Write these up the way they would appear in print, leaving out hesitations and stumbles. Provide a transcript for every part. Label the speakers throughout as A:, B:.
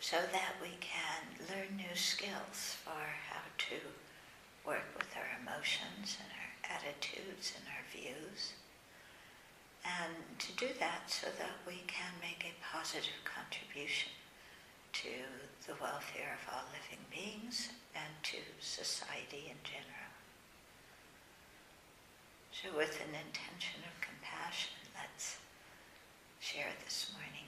A: so that we can learn new skills for how to work with our emotions and our attitudes and our views. And to do that so that we can make a positive contribution to the welfare of all living beings and to society in general. So with an intention of compassion, let's share this morning.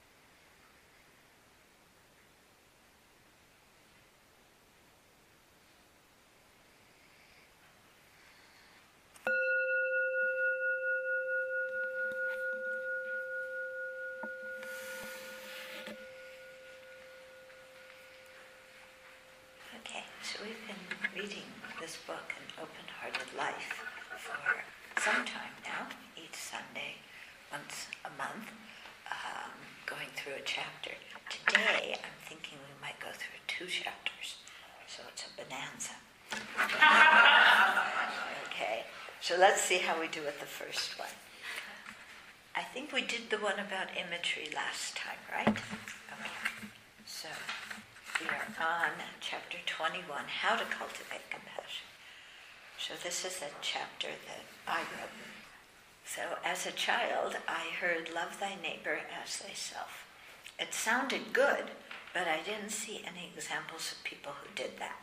A: Okay, so we've been reading this book, An Open-Hearted Life, for some time now, each Sunday, once a month, going through a chapter. Today, I'm thinking we might go through 2 chapters, so it's a bonanza. Okay, so let's see how we do with the first one. I think we did the one about imagery last time, right? Okay, so we are on chapter 21, How to Cultivate Compassion. So this is a chapter that I wrote. So as a child, I heard, love thy neighbor as thyself. It sounded good, but I didn't see any examples of people who did that.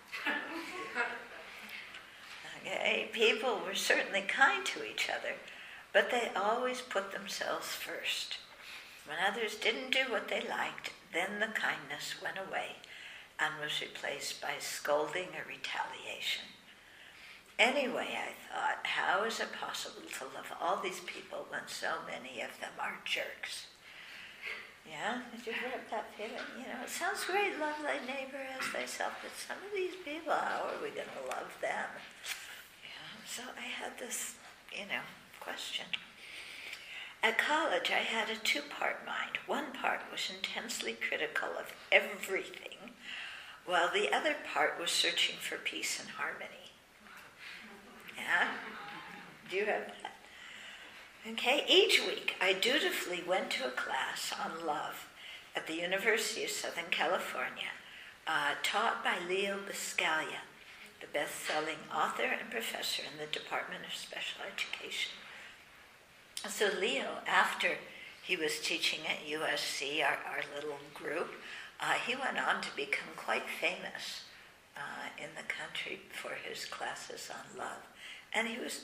A: Okay, people were certainly kind to each other, but they always put themselves first. When others didn't do what they liked, then the kindness went away and was replaced by scolding or retaliation. Anyway, I thought, how is it possible to love all these people when so many of them are jerks? Yeah, did you have that feeling? You know, it sounds great, love thy neighbor as thyself, but some of these people, how are we going to love them? Yeah, so I had this, question. At college, I had a 2-part mind. One part was intensely critical of everything, while the other part was searching for peace and harmony. Yeah? Do you have that? Okay, each week I dutifully went to a class on love at the University of Southern California, taught by Leo Buscaglia, the best-selling author and professor in the Department of Special Education. So Leo, after he was teaching at USC, our little group, he went on to become quite famous in the country for his classes on love. And he was,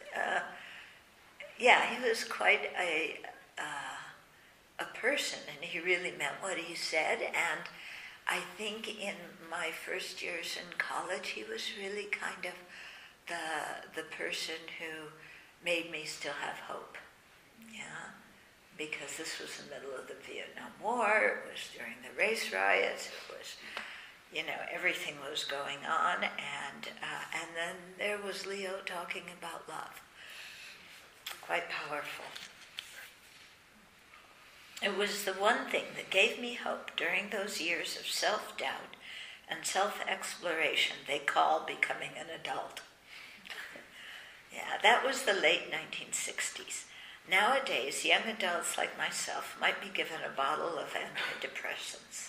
A: he was quite a person, and he really meant what he said. And I think in my first years in college, he was really kind of the person who made me still have hope. Yeah, because this was the middle of the Vietnam War. It was during the race riots. It was, everything was going on, and then there was Leo talking about love. Quite powerful. It was the one thing that gave me hope during those years of self-doubt and self-exploration they call becoming an adult. Yeah, that was the late 1960s. Nowadays, young adults like myself might be given a bottle of antidepressants.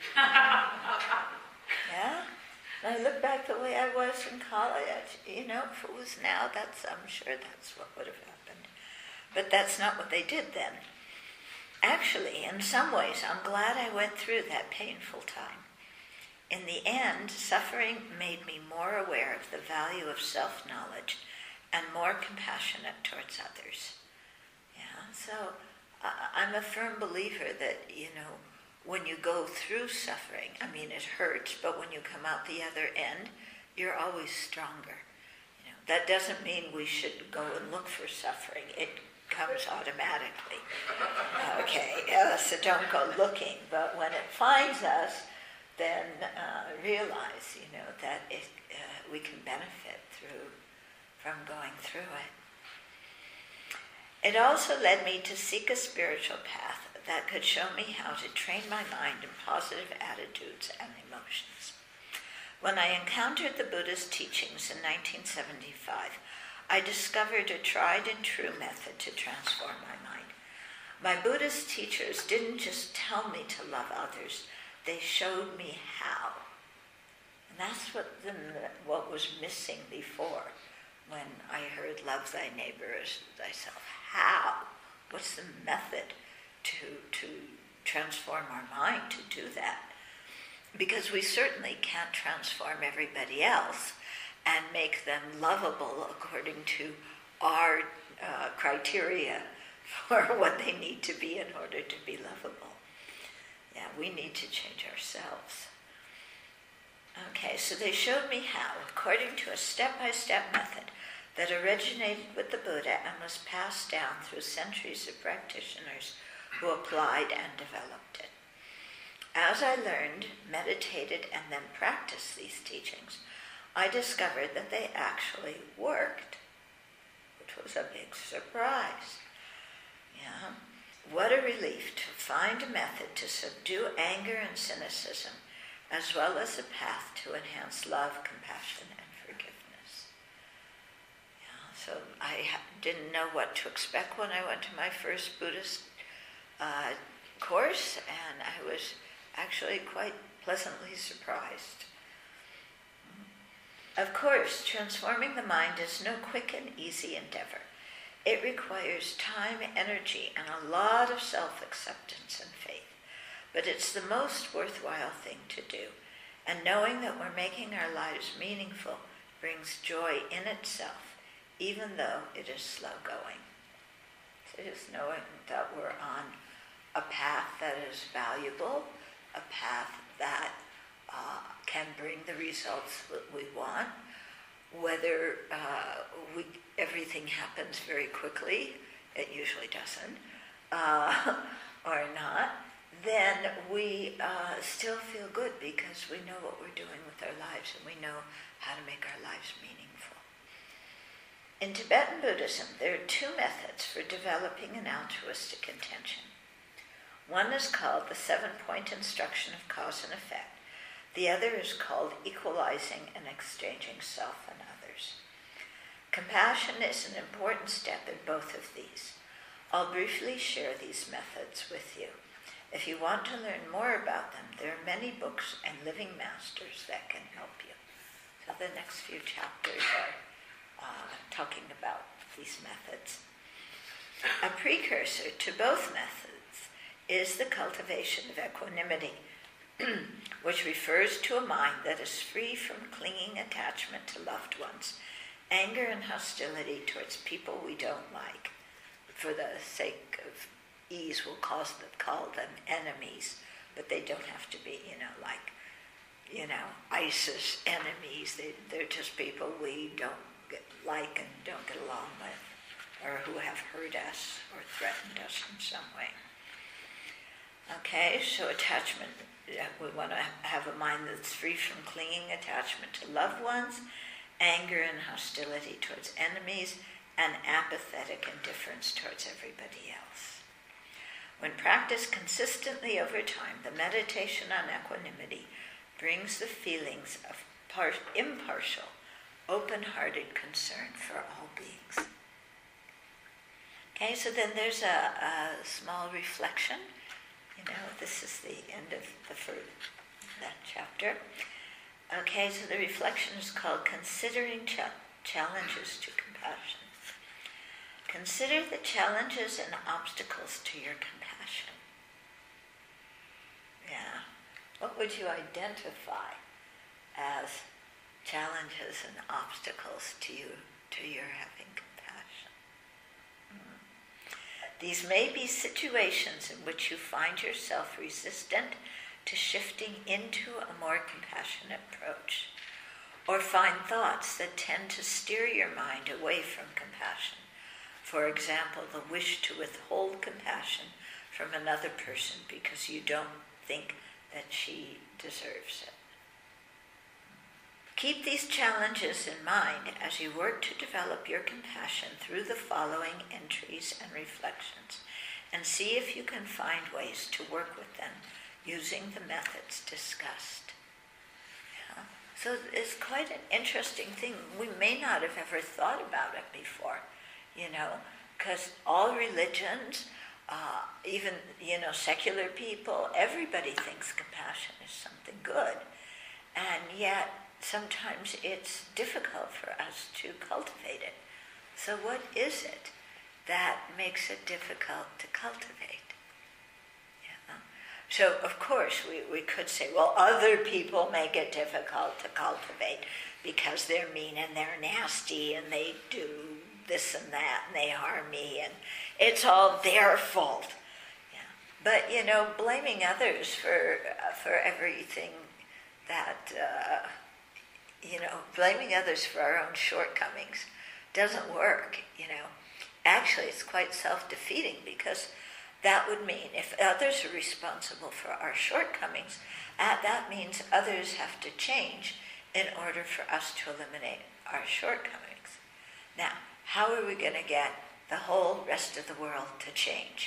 A: Yeah? And I look back the way I was in college, if it was now, I'm sure that's what would have happened. But that's not what they did then. Actually, in some ways, I'm glad I went through that painful time. In the end, suffering made me more aware of the value of self-knowledge and more compassionate towards others. Yeah, so I'm a firm believer that, when you go through suffering, it hurts, but when you come out the other end, you're always stronger. That doesn't mean we should go and look for suffering. It comes automatically. Okay, so don't go looking, but when it finds us, then realize, that we can benefit from going through it. It also led me to seek a spiritual path that could show me how to train my mind in positive attitudes and emotions. When I encountered the Buddha's teachings in 1975, I discovered a tried and true method to transform my mind. My Buddhist teachers didn't just tell me to love others, they showed me how. And that's what was missing before when I heard love thy neighbor as thyself. How? What's the method to transform our mind to do that? Because we certainly can't transform everybody else and make them lovable according to our criteria for what they need to be in order to be lovable. Yeah, we need to change ourselves. Okay, so they showed me how, according to a step-by-step method that originated with the Buddha and was passed down through centuries of practitioners who applied and developed it. As I learned, meditated, and then practiced these teachings, I discovered that they actually worked, which was a big surprise. Yeah. What a relief to find a method to subdue anger and cynicism, as well as a path to enhance love, compassion, and forgiveness. Yeah, so I didn't know what to expect when I went to my first Buddhist course, and I was actually quite pleasantly surprised. Of course, transforming the mind is no quick and easy endeavor. It requires time, energy, and a lot of self-acceptance and faith. But it's the most worthwhile thing to do. And knowing that we're making our lives meaningful brings joy in itself, even though it is slow going. So just knowing that we're on a path that is valuable, a path that can bring the results that we want, whether everything happens very quickly, it usually doesn't, or not, then we still feel good because we know what we're doing with our lives and we know how to make our lives meaningful. In Tibetan Buddhism, there are two methods for developing an altruistic intention. One is called the 7-point instruction of cause and effect. The other is called equalizing and exchanging self and others. Compassion is an important step in both of these. I'll briefly share these methods with you. If you want to learn more about them, there are many books and living masters that can help you. So the next few chapters are talking about these methods. A precursor to both methods is the cultivation of equanimity, which refers to a mind that is free from clinging attachment to loved ones, anger and hostility towards people we don't like. For the sake of ease, we'll call them enemies, but they don't have to be, ISIS enemies. They're just people we don't like and don't get along with, or who have hurt us or threatened us in some way. Okay, so attachment, we want to have a mind that's free from clinging attachment to loved ones, anger and hostility towards enemies, and apathetic indifference towards everybody else. When practiced consistently over time, the meditation on equanimity brings the feelings of impartial, open-hearted concern for all beings. Okay, so then there's a small reflection. This is the end of that chapter. Okay, so the reflection is called Considering Challenges to Compassion. Consider the challenges and obstacles to your compassion. Yeah. What would you identify as challenges and obstacles to your having compassion? These may be situations in which you find yourself resistant to shifting into a more compassionate approach, or find thoughts that tend to steer your mind away from compassion. For example, the wish to withhold compassion from another person because you don't think that she deserves it. Keep these challenges in mind as you work to develop your compassion through the following entries and reflections, and see if you can find ways to work with them using the methods discussed. Yeah. So it's quite an interesting thing. We may not have ever thought about it before, because all religions even, secular people, everybody thinks compassion is something good. And yet, sometimes it's difficult for us to cultivate it. So what is it that makes it difficult to cultivate? So, of course, we could say, well, other people make it difficult to cultivate because they're mean and they're nasty and they do this and that and they harm me and it's all their fault. Yeah. But, blaming others for everything that, blaming others for our own shortcomings doesn't work, Actually, it's quite self-defeating because that would mean if others are responsible for our shortcomings, that means others have to change in order for us to eliminate our shortcomings. Now, how are we going to get the whole rest of the world to change?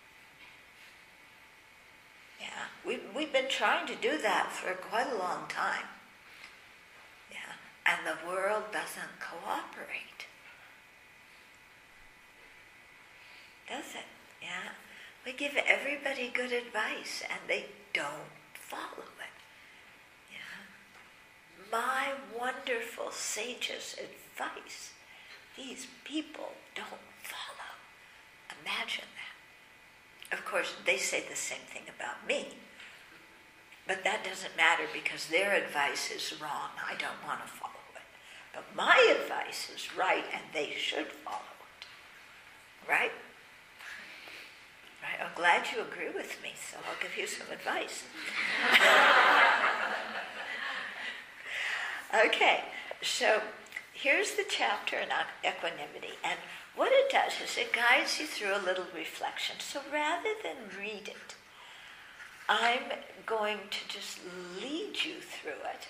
A: Yeah, we've been trying to do that for quite a long time. Yeah, and the world doesn't cooperate. Does it? Yeah. We give everybody good advice and they don't follow it. Yeah. My wonderful sage's advice, these people don't follow. Imagine that. Of course, they say the same thing about me. But that doesn't matter because their advice is wrong. I don't want to follow it. But my advice is right and they should follow it. Right? Right? I'm glad you agree with me, so I'll give you some advice. Okay, so here's the chapter on equanimity, and what it does is it guides you through a little reflection. So rather than read it, I'm going to just lead you through it,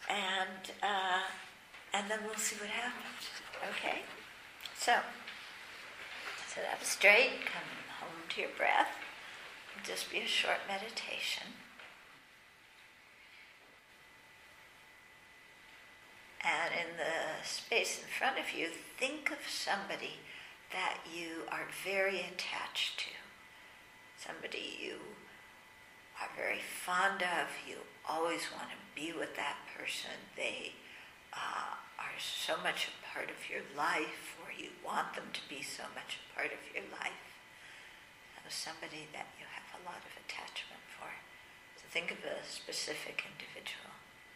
A: and then we'll see what happens. Okay? So sit up straight, come home to your breath. It'll just be a short meditation. And in the space in front of you, think of somebody that you are very attached to. Somebody you are very fond of. You always want to be with that person. They are so much a part of your life, or you want them to be so much a part of your life. Somebody that you have a lot of attachment for. So think of a specific individual.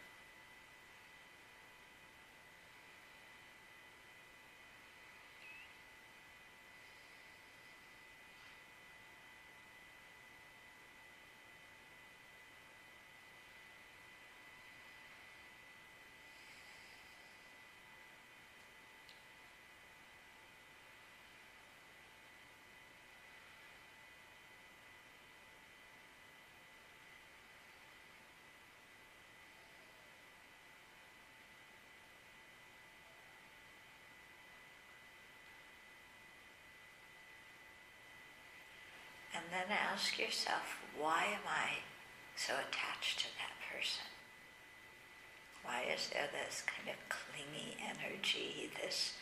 A: And then ask yourself, why am I so attached to that person? Why is there this kind of clingy energy, this,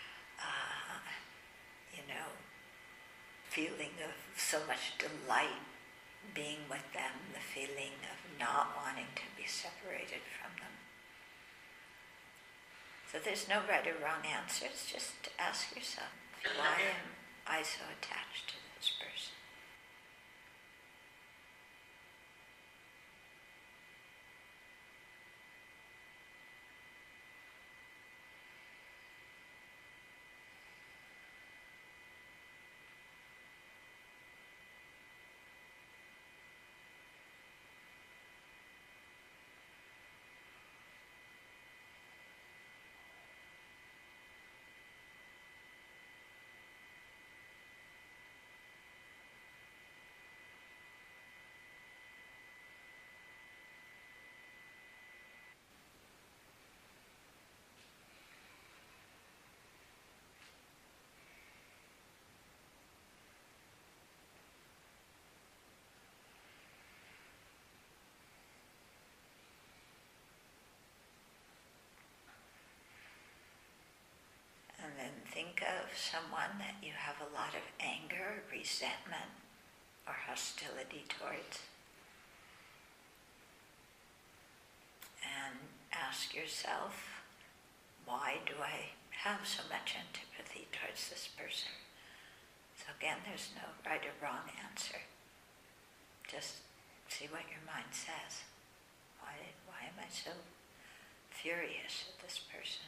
A: feeling of so much delight being with them, the feeling of not wanting to be separated from them? So there's no right or wrong answer, it's just to ask yourself, why am I so attached to this person? And then think of someone that you have a lot of anger, resentment, or hostility towards. And ask yourself, why do I have so much antipathy towards this person? So again, there's no right or wrong answer. Just see what your mind says. Why am I so furious at this person?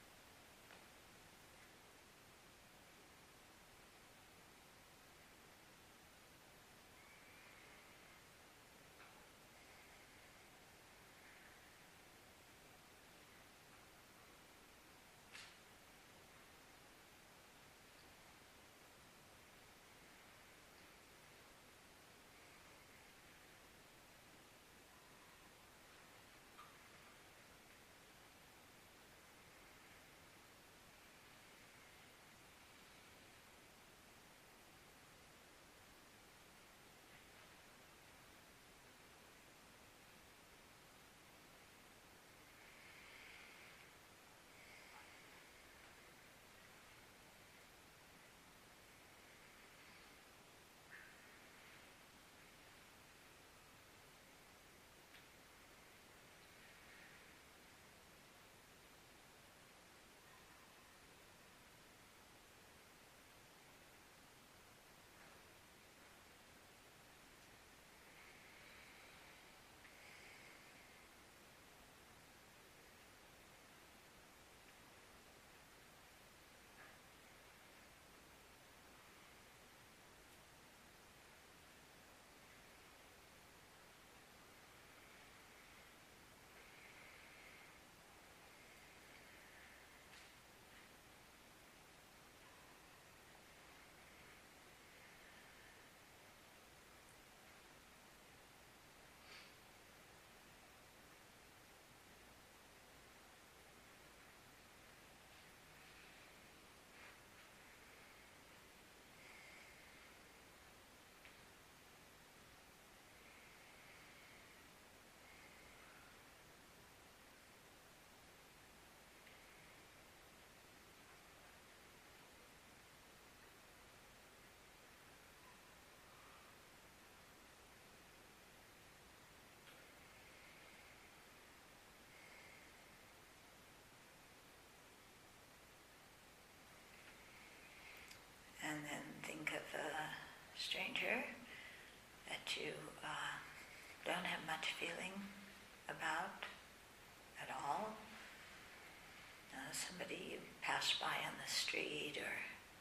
A: And then think of a stranger that you don't have much feeling about at all. Somebody you pass by on the street, or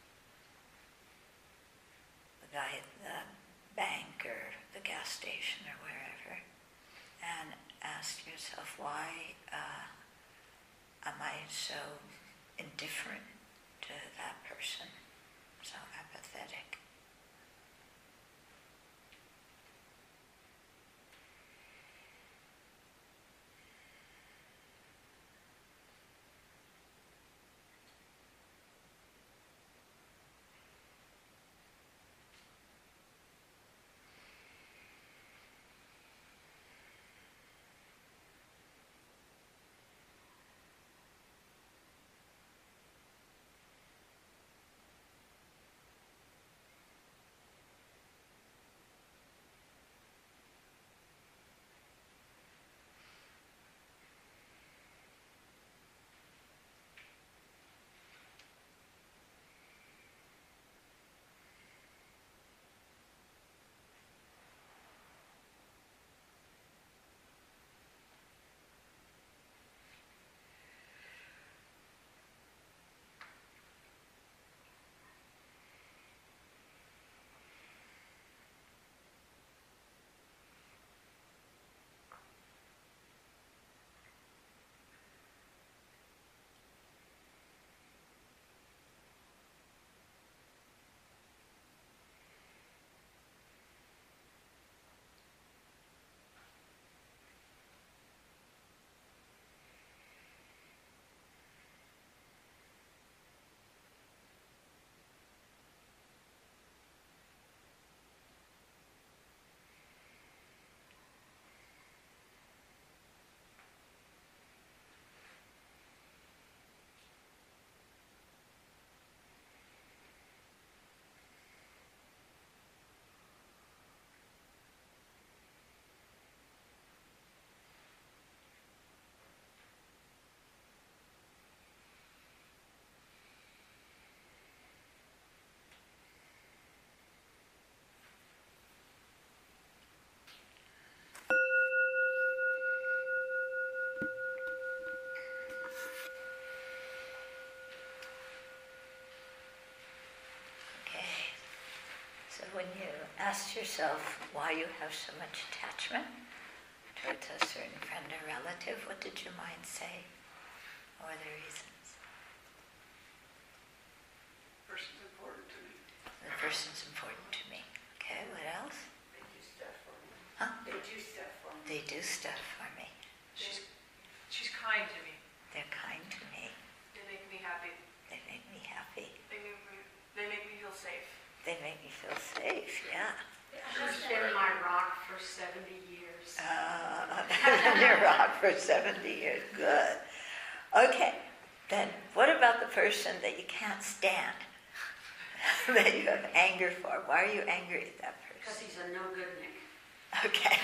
A: the guy at the bank or the gas station or wherever, and ask yourself, why am I so indifferent to that person, so apathetic? asked yourself why you have so much attachment towards a certain friend or relative, what did your mind say? What were the reasons?
B: The person's important to me.
A: The person's important to me. Okay, what else?
C: They do stuff for me.
A: Huh?
C: They do stuff for me.
A: They do stuff for me.
D: She's kind to me.
A: They're kind to me.
D: They make me happy.
A: They make me happy.
D: They make me feel safe.
A: They make me feel safe, yeah.
C: She's been my rock for 70 years.
A: Your rock for 70 years, good. Okay, then what about the person that you can't stand, that you have anger for? Why are you angry at that
C: Because
A: person?
C: he's a no good Nick.
A: Okay.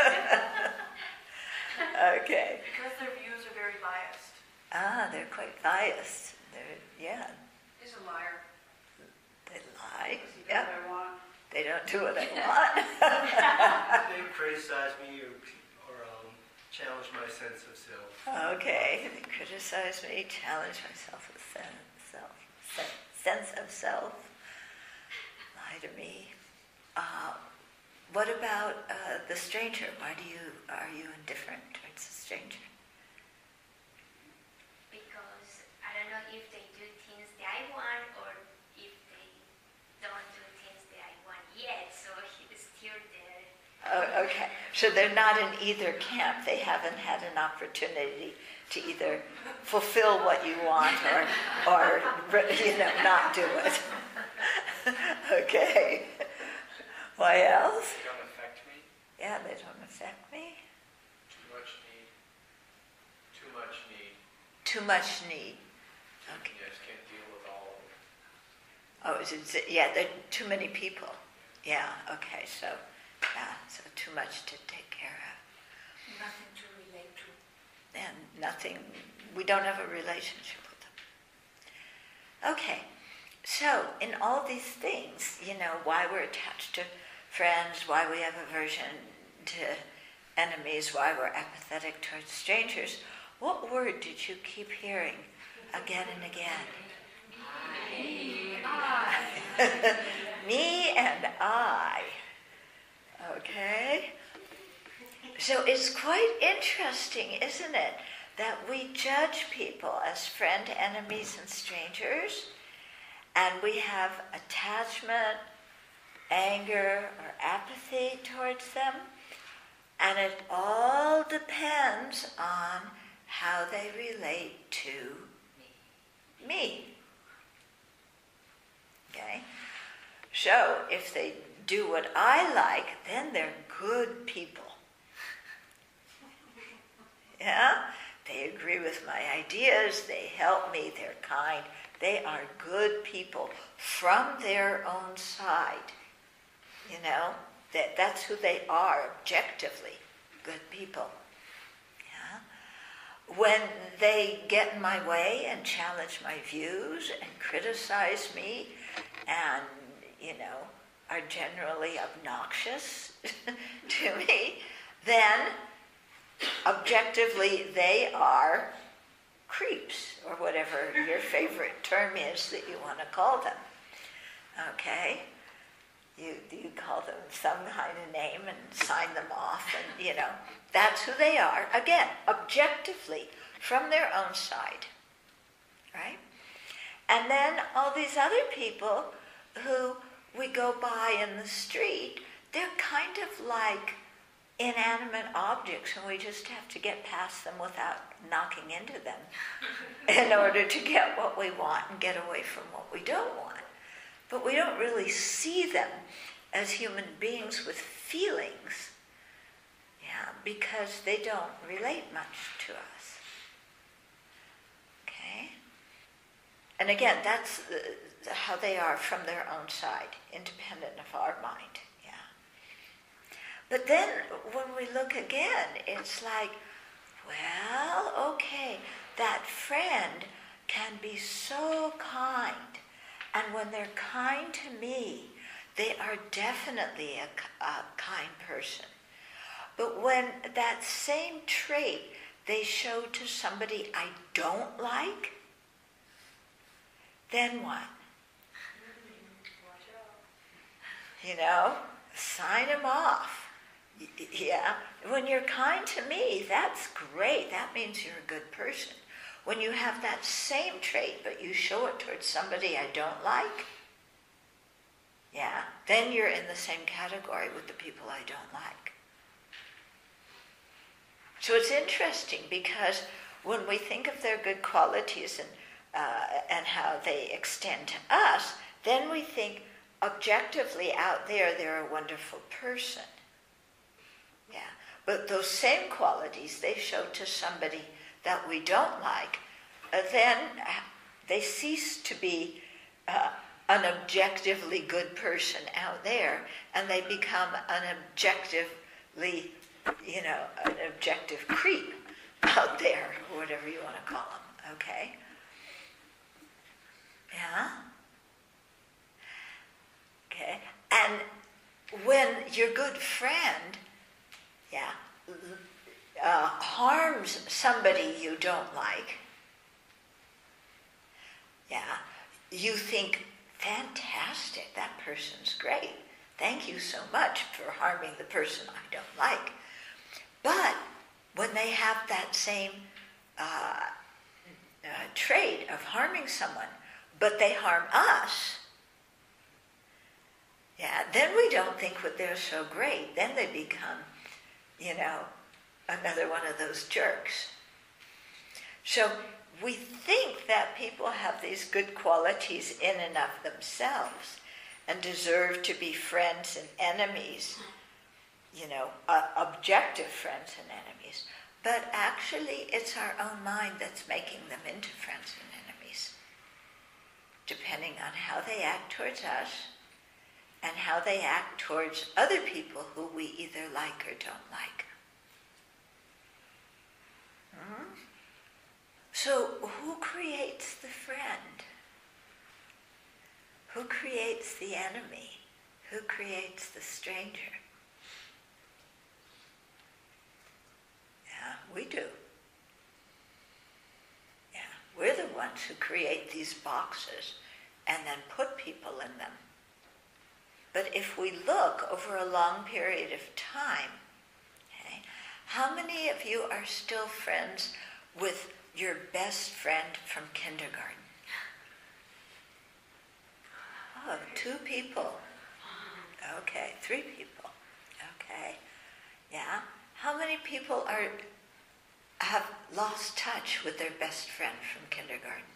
A: Okay.
D: Because their views are very biased.
A: They're quite biased. Yeah,
D: He's a liar.
A: they lie.
C: Because he does
A: Yeah,
C: what I want.
A: they don't do what I want.
B: They criticize me or challenge my sense of self.
A: Okay, they criticize me, challenge my sense of self, lie to me. What about the stranger? Why are you indifferent towards the stranger?
E: Because I don't know if they do things that I want or if they don't do things that I want yet, so he's still there.
A: Oh, okay, so they're not in either camp. They haven't had an opportunity to either fulfill what you want or not do it. Okay. Why else?
F: They don't affect me.
A: Yeah, they don't affect me.
F: Too much need. Too much need.
A: Too much need. Okay.
F: I just can't deal with all of it.
A: Oh, yeah, there are too many people. Yeah, okay, so too much to take care of.
C: Nothing to relate to.
A: And nothing, we don't have a relationship with them. Okay, so in all these things, why we're attached to friends, why we have aversion to enemies, why we're apathetic towards strangers, what word did you keep hearing again and again? Me and I. Okay? So it's quite interesting, isn't it, that we judge people as friend, enemies, and strangers, and we have attachment, anger, or apathy towards them, and it all depends on how they relate to me. Okay? So if they do what I like, then they're good people. Yeah? They agree with my ideas, they help me, they're kind. They are good people from their own side. That's who they are objectively, good people. Yeah? When they get in my way and challenge my views and criticize me and, are generally obnoxious to me, then objectively they are creeps, or whatever your favorite term is that you want to call them. Okay? You call them some kind of name and sign them off, and that's who they are. Again, objectively, from their own side. Right? And then all these other people who we go by in the street, they're kind of like inanimate objects, and we just have to get past them without knocking into them in order to get what we want and get away from what we don't want. But we don't really see them as human beings with feelings, because they don't relate much to us. Okay? And again, that's how they are from their own side, independent of our mind. But then when we look again, it's like, well, okay, that friend can be so kind. And when they're kind to me, they are definitely a kind person. But when that same trait they show to somebody I don't like, then what? sign them off. Yeah, when you're kind to me, that's great. That means you're a good person. When you have that same trait, but you show it towards somebody I don't like, yeah, then you're in the same category with the people I don't like. So it's interesting because when we think of their good qualities and how they extend to us, then we think objectively out there they're a wonderful person. Yeah, but those same qualities they show to somebody that we don't like, then they cease to be an objectively good person out there, and they become an objectively, an objective creep out there, or whatever you want to call them, okay? Yeah? Okay, and when your good friend, harms somebody you don't like, you think, fantastic, that person's great. Thank you so much for harming the person I don't like. But when they have that same trait of harming someone, but they harm us, then we don't think that they're so great. Then they become, another one of those jerks. So we think that people have these good qualities in and of themselves and deserve to be friends and enemies, objective friends and enemies. But actually, it's our own mind that's making them into friends and enemies, depending on how they act towards us and how they act towards other people who we either like or don't like. So who creates the friend? Who creates the enemy? Who creates the stranger? Yeah, we do. Yeah, we're the ones who create these boxes and then put people in them. But if we look over a long period of time, okay, how many of you are still friends with your best friend from kindergarten? Oh, 2 people. Okay, 3 people. Okay, yeah. How many people have lost touch with their best friend from kindergarten?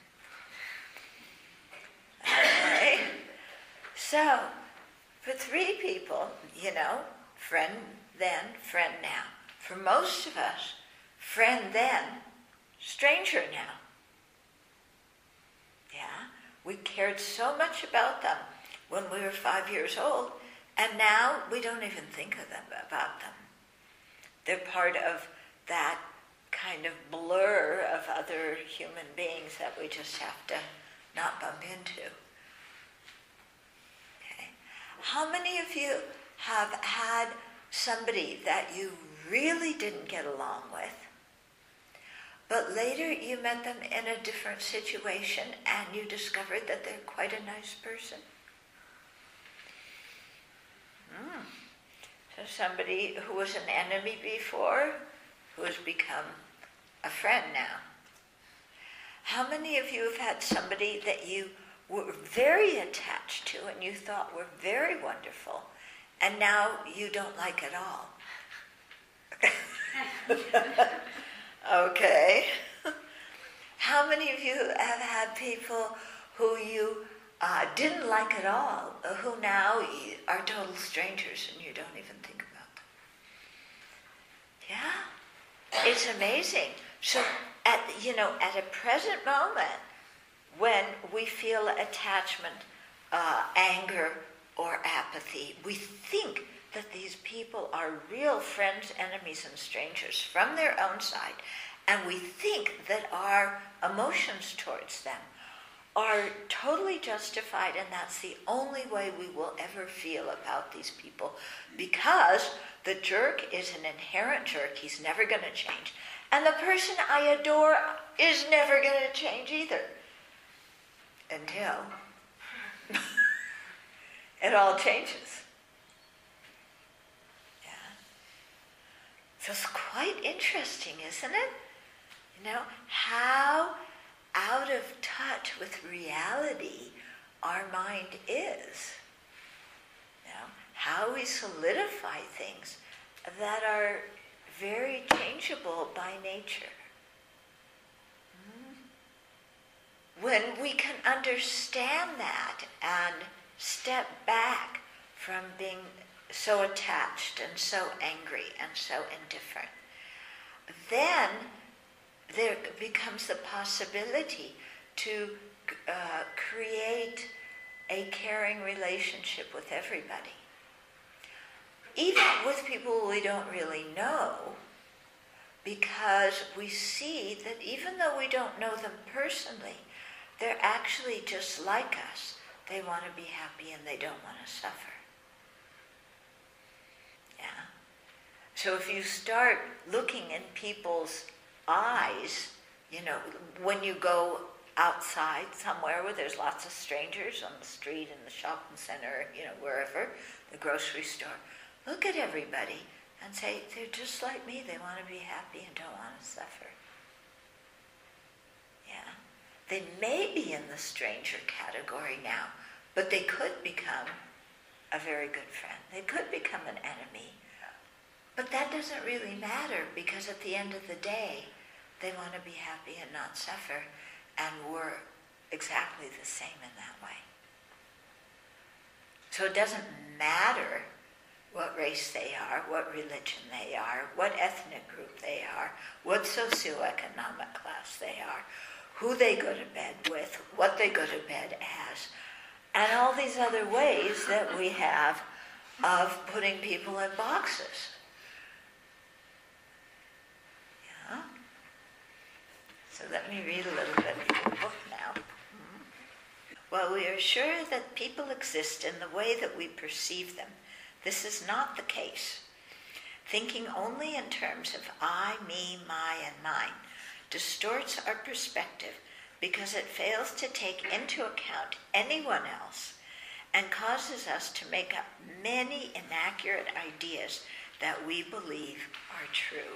A: Okay, so for 3 people, friend then, friend now. For most of us, friend then, stranger now. Yeah, we cared so much about them when we were 5 years old, and now we don't even think about them. They're part of that kind of blur of other human beings that we just have to not bump into. Okay. How many of you have had somebody that you really didn't get along with, but later you met them in a different situation and you discovered that they're quite a nice person? So somebody who was an enemy before, who has become a friend now. How many of you have had somebody that you were very attached to and you thought were very wonderful, and now you don't like at all? Okay. How many of you have had people who you didn't like at all, who now are total strangers and you don't even think about them? Yeah, it's amazing. So at a present moment, when we feel attachment, anger, or apathy, we think that these people are real friends, enemies, and strangers from their own side, and we think that our emotions towards them are totally justified, and that's the only way we will ever feel about these people, because the jerk is an inherent jerk. He's never going to change. And the person I adore is never going to change either. Until it all changes. So it's quite interesting, isn't it? You know, how out of touch with reality our mind is. You know, how we solidify things that are very changeable by nature. When we can understand that and step back from being so attached and so angry and so indifferent, then there becomes the possibility to create a caring relationship with everybody. Even with people we don't really know, because we see that even though we don't know them personally, they're actually just like us. They want to be happy and they don't want to suffer. Yeah. So if you start looking in people's eyes, you know, when you go outside somewhere where there's lots of strangers on the street, in the shopping center, you know, wherever, the grocery store, look at everybody and say, they're just like me. They want to be happy and don't want to suffer. Yeah. They may be in the stranger category now, but they could become a very good friend. They could become an enemy. But that doesn't really matter, because at the end of the day, they want to be happy and not suffer, and we're exactly the same in that way. So it doesn't matter what race they are, what religion they are, what ethnic group they are, what socioeconomic class they are, who they go to bed with, what they go to bed as, and all these other ways that we have of putting people in boxes. Yeah? So let me read a little bit from the book now. While we are sure that people exist in the way that we perceive them, this is not the case. Thinking only in terms of I, me, my, and mine distorts our perspective because it fails to take into account anyone else and causes us to make up many inaccurate ideas that we believe are true.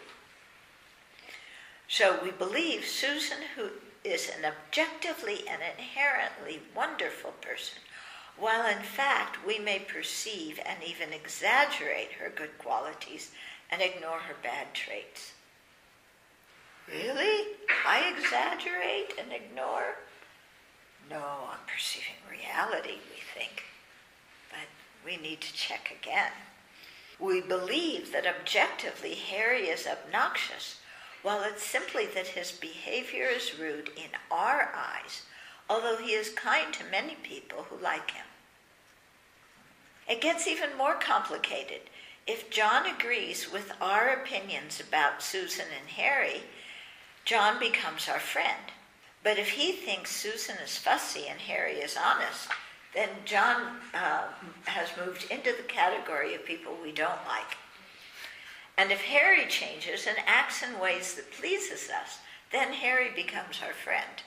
A: So we believe Susan, who is an objectively and inherently wonderful person, while in fact we may perceive and even exaggerate her good qualities and ignore her bad traits. Really? I exaggerate and ignore? No, I'm perceiving reality, we think. But we need to check again. We believe that objectively Harry is obnoxious, while it's simply that his behavior is rude in our eyes, although he is kind to many people who like him. It gets even more complicated. If John agrees with our opinions about Susan and Harry, John becomes our friend. But if he thinks Susan is fussy and Harry is honest, then John has moved into the category of people we don't like. And if Harry changes and acts in ways that pleases us, then Harry becomes our friend.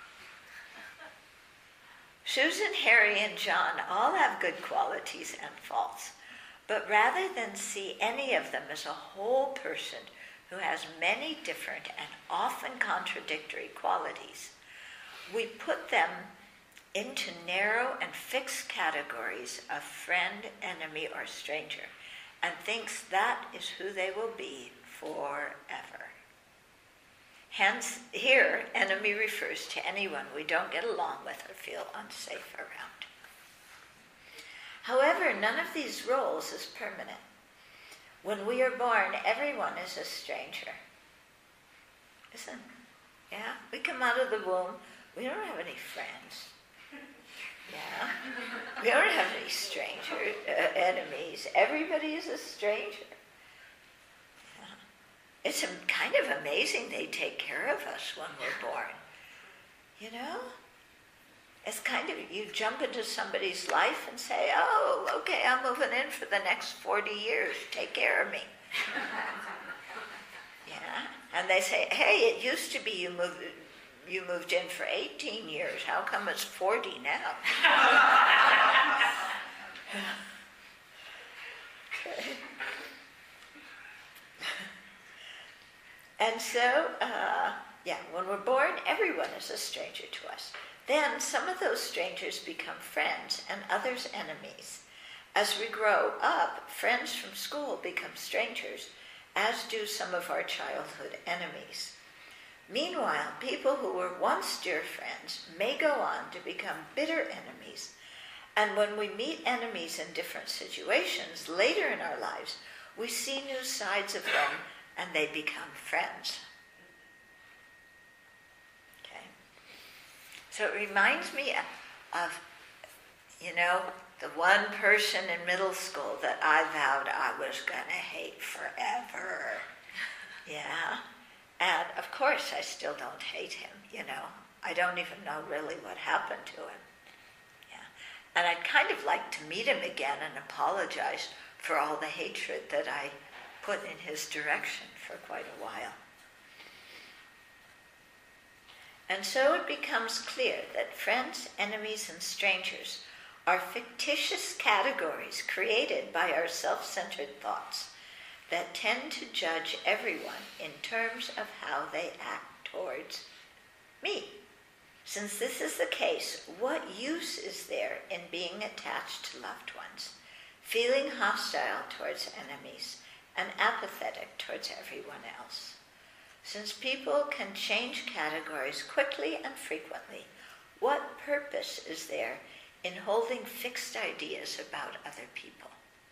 A: Susan, Harry, and John all have good qualities and faults, but rather than see any of them as a whole person who has many different and often contradictory qualities, we put them into narrow and fixed categories of friend, enemy, or stranger, and thinks that is who they will be forever. Hence, here, enemy refers to anyone we don't get along with or feel unsafe around. However, none of these roles is permanent. When we are born, everyone is a stranger. Isn't it? Yeah? We come out of the womb, we don't have any friends. Yeah? We don't have any enemies. Everybody is a stranger. It's kind of amazing they take care of us when we're born. You know? It's kind of, you jump into somebody's life and say, oh, okay, I'm moving in for the next 40 years. Take care of me. Yeah? And they say, hey, it used to be you moved in for 18 years. How come it's 40 now? Okay. And so, when we're born, everyone is a stranger to us. Then some of those strangers become friends and others enemies. As we grow up, friends from school become strangers, as do some of our childhood enemies. Meanwhile, people who were once dear friends may go on to become bitter enemies. And when we meet enemies in different situations later in our lives, we see new sides of them and they become friends. Okay? So it reminds me of, the one person in middle school that I vowed I was going to hate forever. Yeah. And of course I still don't hate him, I don't even know really what happened to him. Yeah. And I'd kind of like to meet him again and apologize for all the hatred that I put in his direction for quite a while. And so it becomes clear that friends, enemies, and strangers are fictitious categories created by our self-centered thoughts that tend to judge everyone in terms of how they act towards me. Since this is the case, what use is there in being attached to loved ones, feeling hostile towards enemies, and apathetic towards everyone else? Since people can change categories quickly and frequently, what purpose is there in holding fixed ideas about other people?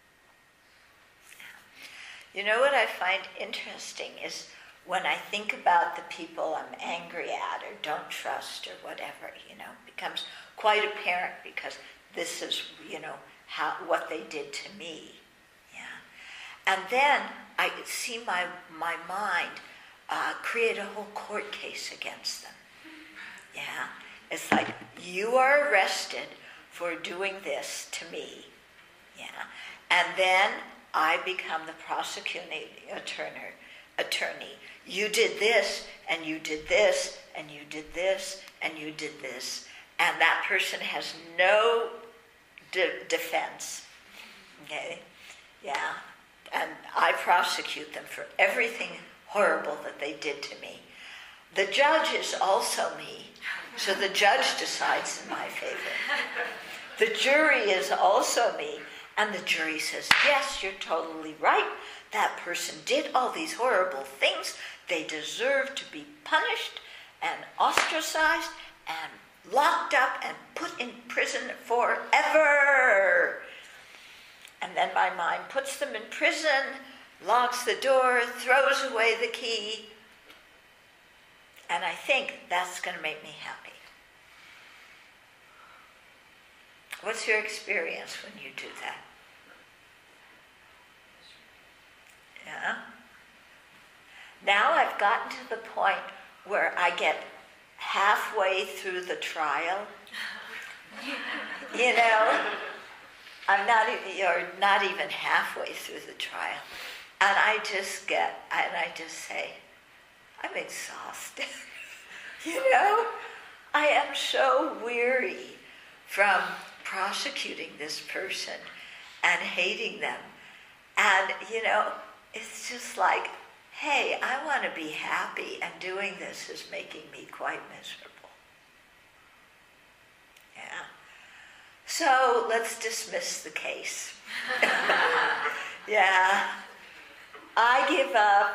A: What I find interesting is when I think about the people I'm angry at or don't trust or whatever, it becomes quite apparent because this is, what they did to me. Yeah. And then I see my mind create a whole court case against them. Yeah. It's like, you are arrested for doing this to me. Yeah. And then I become the prosecuting attorney. You did this, and you did this, and you did this, and you did this. And that person has no defense. Okay? Yeah. And I prosecute them for everything horrible that they did to me. The judge is also me, so the judge decides in my favor. The jury is also me, and the jury says, yes, you're totally right. That person did all these horrible things. They deserve to be punished and ostracized and locked up and put in prison forever. And then my mind puts them in prison, locks the door, throws away the key, and I think that's going to make me happy. What's your experience when you do that? Yeah. Now I've gotten to the point where I get halfway through the trial. I'm not even halfway through the trial. And I just say, I'm exhausted. I am so weary from prosecuting this person and hating them. And, it's just like, hey, I want to be happy, and doing this is making me quite miserable. Yeah. So let's dismiss the case. Yeah. I give up.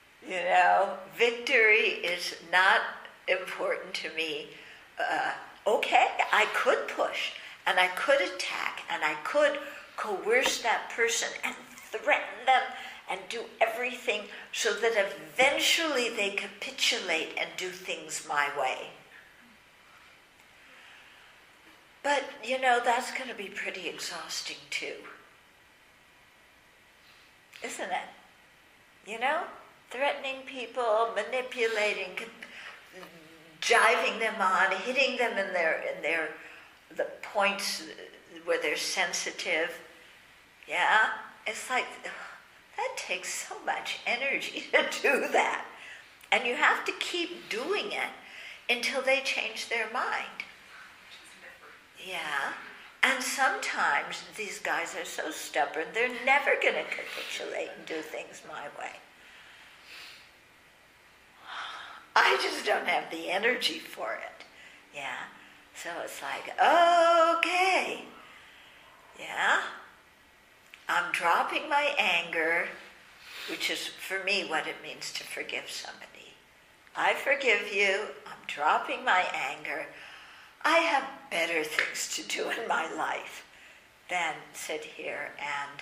A: Victory is not important to me. Okay, I could push, and I could attack, and I could coerce that person and threaten them and do everything so that eventually they capitulate and do things my way. But, that's going to be pretty exhausting too. Isn't it? Threatening people, manipulating, jiving them on, hitting them in the points where they're sensitive. Yeah? It's like, that takes so much energy to do that. And you have to keep doing it until they change their mind. Yeah. And sometimes these guys are so stubborn, they're never going to capitulate and do things my way. I just don't have the energy for it. Yeah? So it's like, okay. Yeah? I'm dropping my anger, which is for me what it means to forgive somebody. I forgive you. I'm dropping my anger. I have better things to do in my life than sit here and,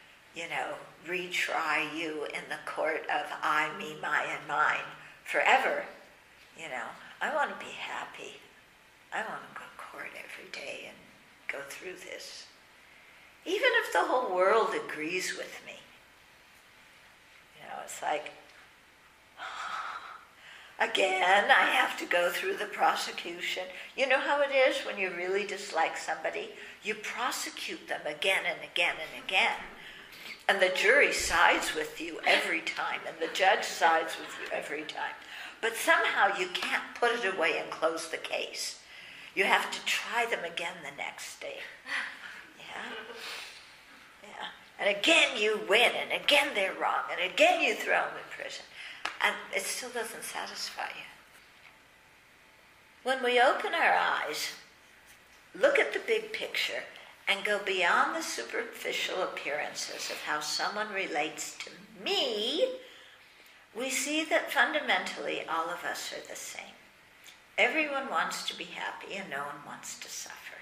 A: retry you in the court of I, me, my, and mine forever. I want to be happy. I want to go to court every day and go through this. Even if the whole world agrees with me. It's like, again, I have to go through the prosecution. You know how it is when you really dislike somebody? You prosecute them again and again and again. And the jury sides with you every time, and the judge sides with you every time. But somehow you can't put it away and close the case. You have to try them again the next day. Yeah? Yeah. And again you win, and again they're wrong, and again you throw them in prison. And it still doesn't satisfy you. When we open our eyes, look at the big picture, and go beyond the superficial appearances of how someone relates to me, we see that fundamentally all of us are the same. Everyone wants to be happy and no one wants to suffer.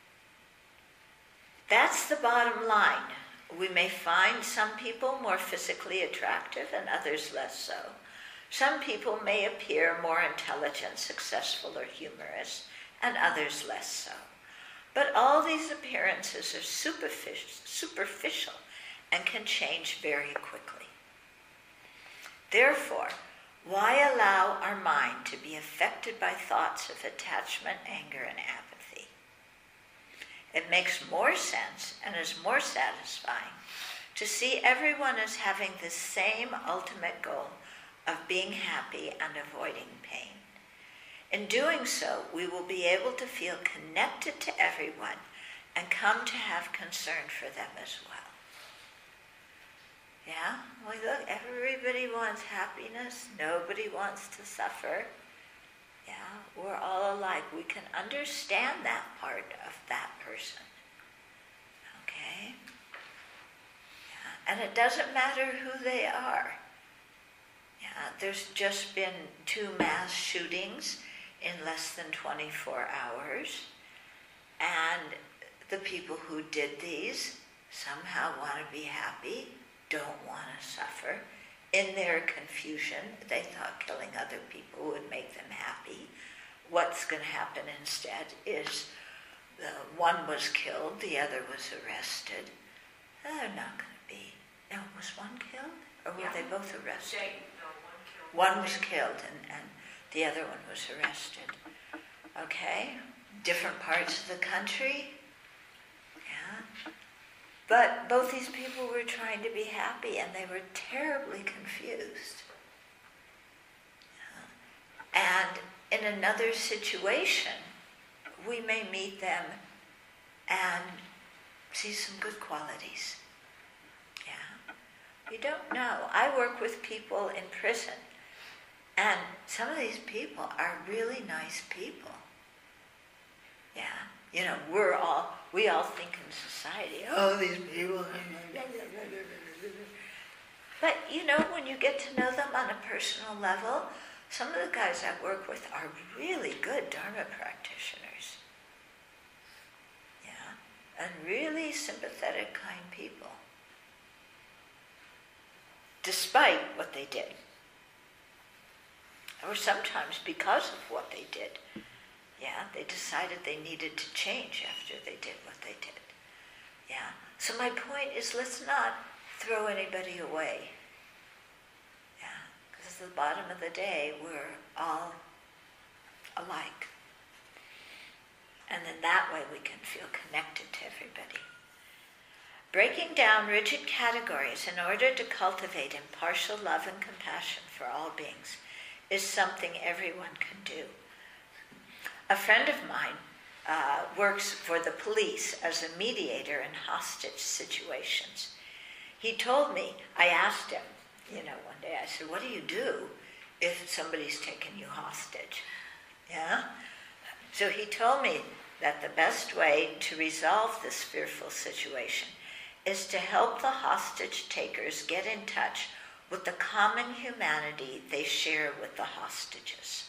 A: That's the bottom line. We may find some people more physically attractive and others less so. Some people may appear more intelligent, successful, or humorous, and others less so. But all these appearances are superficial and can change very quickly. Therefore, why allow our mind to be affected by thoughts of attachment, anger, and apathy? It makes more sense and is more satisfying to see everyone as having the same ultimate goal of being happy and avoiding pain. In doing so, we will be able to feel connected to everyone and come to have concern for them as well. Yeah? Well, look, everybody wants happiness. Nobody wants to suffer. Yeah? We're all alike. We can understand that part of that person. Okay? Yeah? And it doesn't matter who they are. Yeah? There's just been 2 mass shootings in less than 24 hours. And the people who did these somehow want to be happy, don't want to suffer. In their confusion, they thought killing other people would make them happy. What's going to happen instead is one was killed, the other was arrested. They're not going to be. No, was one killed? Or were they both arrested? One was killed and the other one was arrested. Okay? Different parts of the country. Yeah? But both these people were trying to be happy and they were terribly confused. Yeah? And in another situation, we may meet them and see some good qualities. Yeah? You don't know. I work with people in prison. And some of these people are really nice people. Yeah. We all think in society, oh, these people. But, when you get to know them on a personal level, some of the guys I work with are really good Dharma practitioners. Yeah. And really sympathetic, kind people. Despite what they did. Or sometimes because of what they did. Yeah, they decided they needed to change after they did what they did. Yeah, so my point is let's not throw anybody away. Yeah, because at the bottom of the day, we're all alike. And then that way we can feel connected to everybody. Breaking down rigid categories in order to cultivate impartial love and compassion for all beings is something everyone can do. A friend of mine works for the police as a mediator in hostage situations. He told me, I asked him, one day, I said, what do you do if somebody's taken you hostage. Yeah? So he told me that the best way to resolve this fearful situation is to help the hostage takers get in touch with the common humanity they share with the hostages.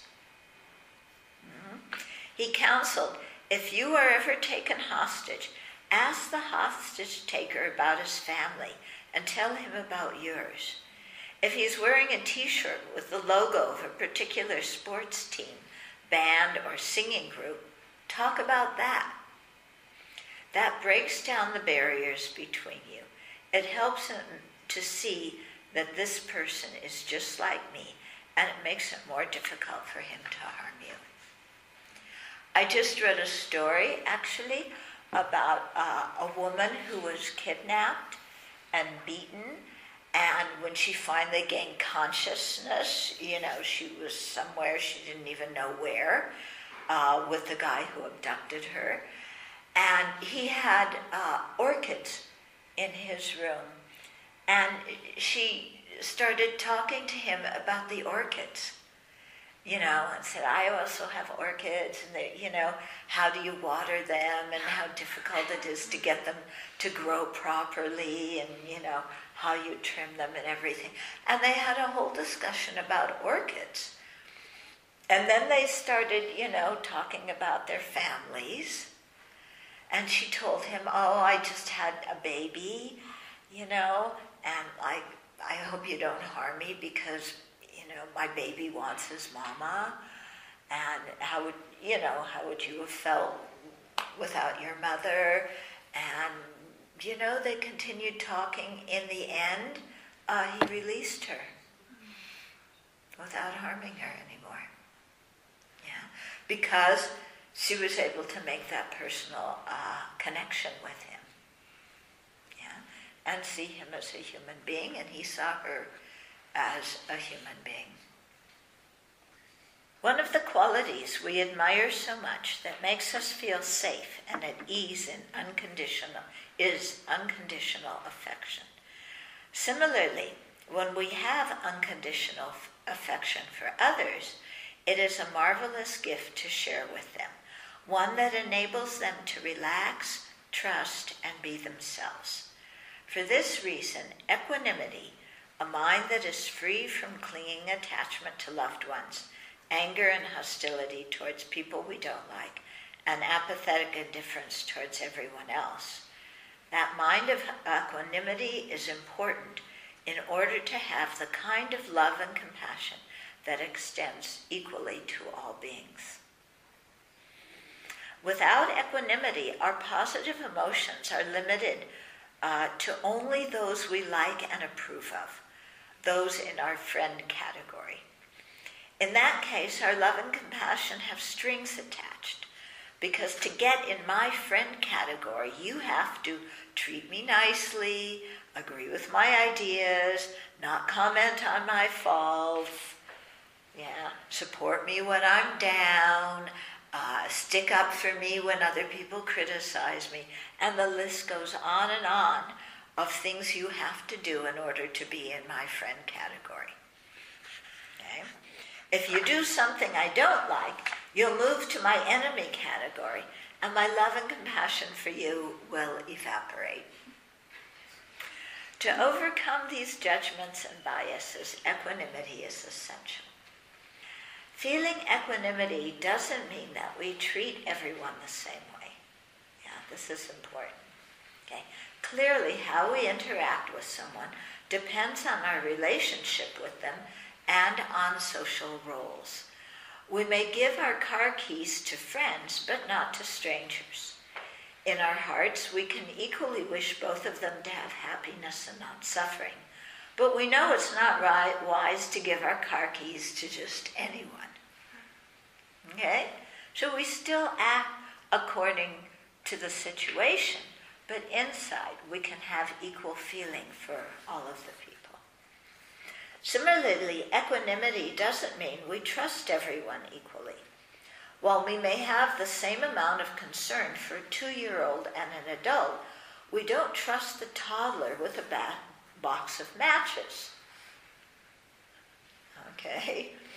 A: He counseled, if you are ever taken hostage, ask the hostage taker about his family and tell him about yours. If he's wearing a t-shirt with the logo of a particular sports team, band, or singing group, talk about that. That breaks down the barriers between you. It helps him to see that this person is just like me, and it makes it more difficult for him to harm you. I just read a story, actually, about a woman who was kidnapped and beaten, and when she finally gained consciousness, she was somewhere, she didn't even know where, with the guy who abducted her. And he had orchids in his room. And she started talking to him about the orchids, and said, I also have orchids, and how do you water them, and how difficult it is to get them to grow properly, and, how you trim them and everything. And they had a whole discussion about orchids. And then they started, talking about their families. And she told him, I just had a baby, and I hope you don't harm me because, my baby wants his mama. And how would you have felt without your mother? And, they continued talking. In the end, he released her without harming her anymore. Yeah, because she was able to make that personal connection with him. Yeah, and see him as a human being, and he saw her as a human being. One of the qualities we admire so much that makes us feel safe and at ease is unconditional affection. Similarly, when we have unconditional affection for others, it is a marvelous gift to share with them, one that enables them to relax, trust, and be themselves. For this reason, equanimity, a mind that is free from clinging attachment to loved ones, anger and hostility towards people we don't like, and apathetic indifference towards everyone else. That mind of equanimity is important in order to have the kind of love and compassion that extends equally to all beings. Without equanimity, our positive emotions are limited to only those we like and approve of, those in our friend category. In that case, our love and compassion have strings attached, because to get in my friend category, you have to treat me nicely, agree with my ideas, not comment on my faults, support me when I'm down, stick up for me when other people criticize me, and the list goes on and on of things you have to do in order to be in my friend category. Okay? If you do something I don't like, you'll move to my enemy category, and my love and compassion for you will evaporate. To overcome these judgments and biases, equanimity is essential. Feeling equanimity doesn't mean that we treat everyone the same way. Yeah, this is important. Okay? Clearly, how we interact with someone depends on our relationship with them and on social roles. We may give our car keys to friends, but not to strangers. In our hearts, we can equally wish both of them to have happiness and not suffering. But we know it's not wise to give our car keys to just anyone. Okay? So we still act according to the situation, but inside we can have equal feeling for all of the people. Similarly, equanimity doesn't mean we trust everyone equally. While we may have the same amount of concern for a 2-year-old and an adult, we don't trust the toddler with a box of matches. Okay?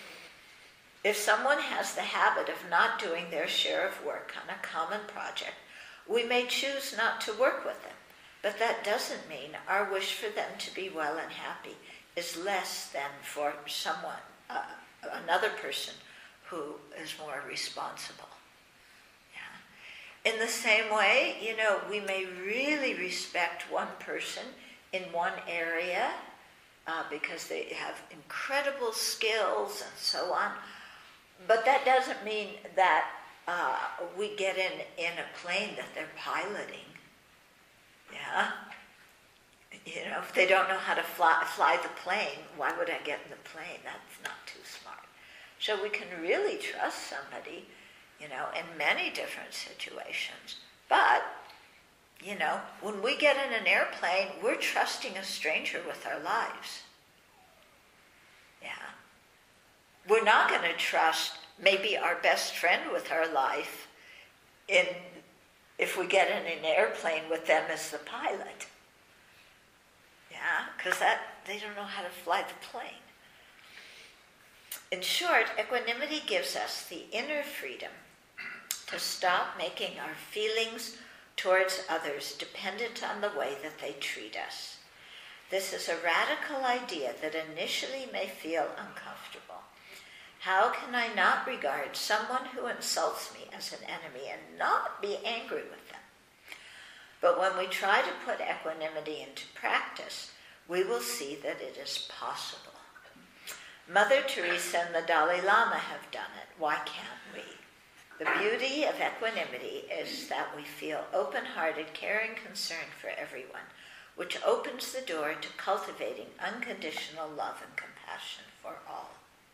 A: If someone has the habit of not doing their share of work on a common project, we may choose not to work with them, but that doesn't mean our wish for them to be well and happy is less than for someone, another person who is more responsible. Yeah. In the same way, we may really respect one person in one area because they have incredible skills and so on, but that doesn't mean that we get in a plane that they're piloting. Yeah? If they don't know how to fly the plane, why would I get in the plane? That's not too smart. So we can really trust somebody, in many different situations. But, when we get in an airplane, we're trusting a stranger with our lives. Yeah. We're not going to trust maybe our best friend with our life if we get in an airplane with them as the pilot. Yeah, because they don't know how to fly the plane. In short, equanimity gives us the inner freedom to stop making our feelings towards others dependent on the way that they treat us. This is a radical idea that initially may feel uncomfortable. How can I not regard someone who insults me as an enemy and not be angry with them? But when we try to put equanimity into practice, we will see that it is possible. Mother Teresa and the Dalai Lama have done it. Why can't we? The beauty of equanimity is that we feel open-hearted, caring concern for everyone, which opens the door to cultivating unconditional love and compassion for all.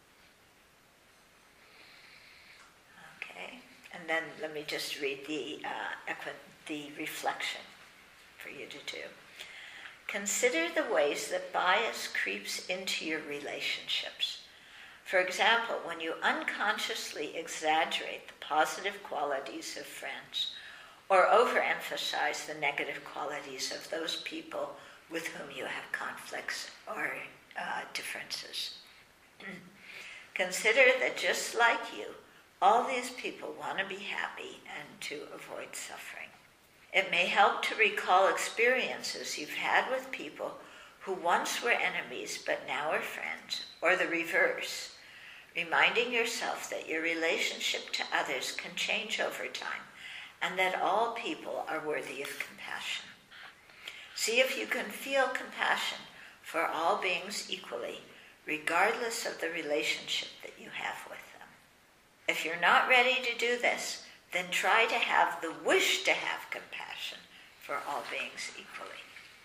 A: Okay, and then let me just read the reflection for you to do. Consider the ways that bias creeps into your relationships. For example, when you unconsciously exaggerate the positive qualities of friends or overemphasize the negative qualities of those people with whom you have conflicts or differences. Consider that just like you, all these people want to be happy and to avoid suffering. It may help to recall experiences you've had with people who once were enemies but now are friends, or the reverse, reminding yourself that your relationship to others can change over time and that all people are worthy of compassion. See if you can feel compassion for all beings equally, regardless of the relationship that you have with them. If you're not ready to do this, then try to have the wish to have compassion for all beings equally.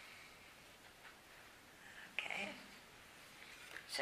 A: Okay? So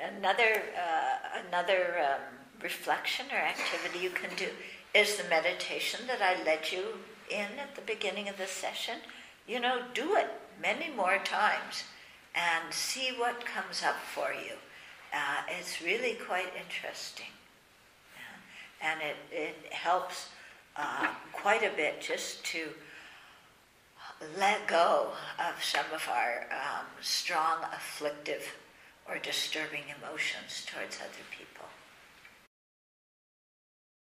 A: another reflection or activity you can do is the meditation that I led you in at the beginning of the session. Do it many more times and see what comes up for you. It's really quite interesting. And it helps quite a bit just to let go of some of our strong, afflictive, or disturbing emotions towards other people.